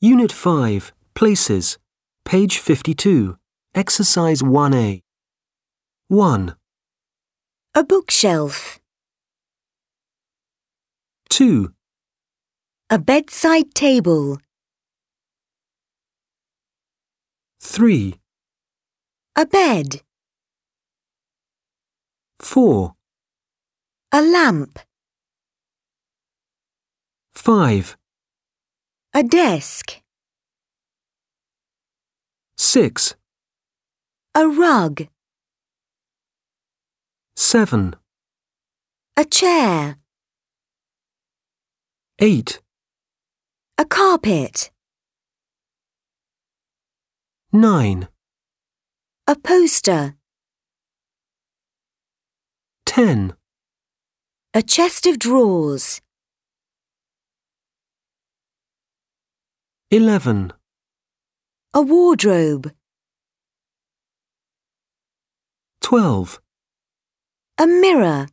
Unit 5, Places, page 52, Exercise 1A. 1, A bookshelf. 2, A bedside table. 3, A bed. 4, A lamp. 5, A desk. 6, A rug. 7, A chair. 8, A carpet. 9, A poster. 10, A chest of drawers. 11, A wardrobe. 12, A mirror.